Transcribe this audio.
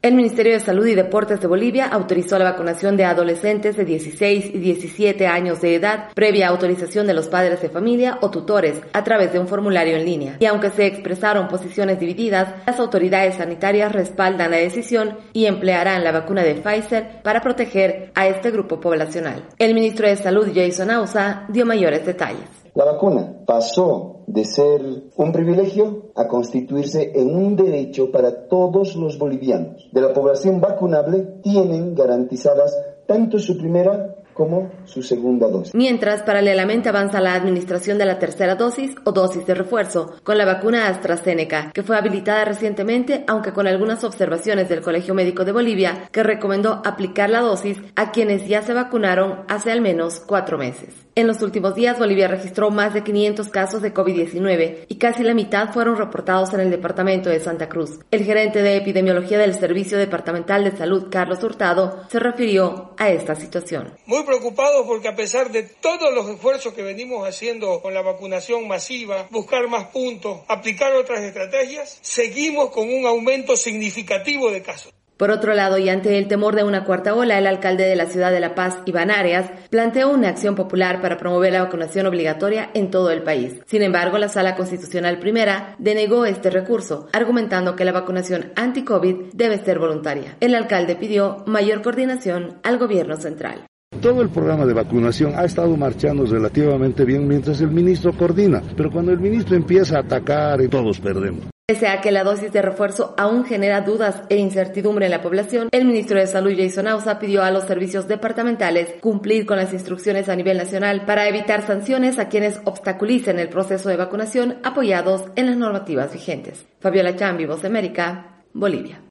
El Ministerio de Salud y Deportes de Bolivia autorizó la vacunación de adolescentes de 16 y 17 años de edad previa autorización de los padres de familia o tutores a través de un formulario en línea. Y aunque se expresaron posiciones divididas, las autoridades sanitarias respaldan la decisión y emplearán la vacuna de Pfizer para proteger a este grupo poblacional. El ministro de Salud, Jason Ausa, dio mayores detalles. La vacuna pasó de ser un privilegio a constituirse en un derecho para todos los bolivianos. De la población vacunable tienen garantizadas tanto su primera como su segunda dosis. Mientras, paralelamente avanza la administración de la tercera dosis o dosis de refuerzo con la vacuna AstraZeneca, que fue habilitada recientemente, aunque con algunas observaciones del Colegio Médico de Bolivia, que recomendó aplicar la dosis a quienes ya se vacunaron hace al menos 4 meses. En los últimos días, Bolivia registró más de 500 casos de COVID-19 y casi la mitad fueron reportados en el departamento de Santa Cruz. El gerente de epidemiología del Servicio Departamental de Salud, Carlos Hurtado, se refirió a esta situación. Muy preocupados porque a pesar de todos los esfuerzos que venimos haciendo con la vacunación masiva, buscar más puntos, aplicar otras estrategias, seguimos con un aumento significativo de casos. Por otro lado, y ante el temor de una cuarta ola, el alcalde de la ciudad de La Paz, Iván Arias, planteó una acción popular para promover la vacunación obligatoria en todo el país. Sin embargo, la Sala Constitucional Primera denegó este recurso, argumentando que la vacunación anti-COVID debe ser voluntaria. El alcalde pidió mayor coordinación al gobierno central. Todo el programa de vacunación ha estado marchando relativamente bien mientras el ministro coordina, pero cuando el ministro empieza a atacar, todos perdemos. Pese a que la dosis de refuerzo aún genera dudas e incertidumbre en la población, el ministro de Salud, Jason Ausa, pidió a los servicios departamentales cumplir con las instrucciones a nivel nacional para evitar sanciones a quienes obstaculicen el proceso de vacunación apoyados en las normativas vigentes. Fabiola Chambi, Voz de América, Bolivia.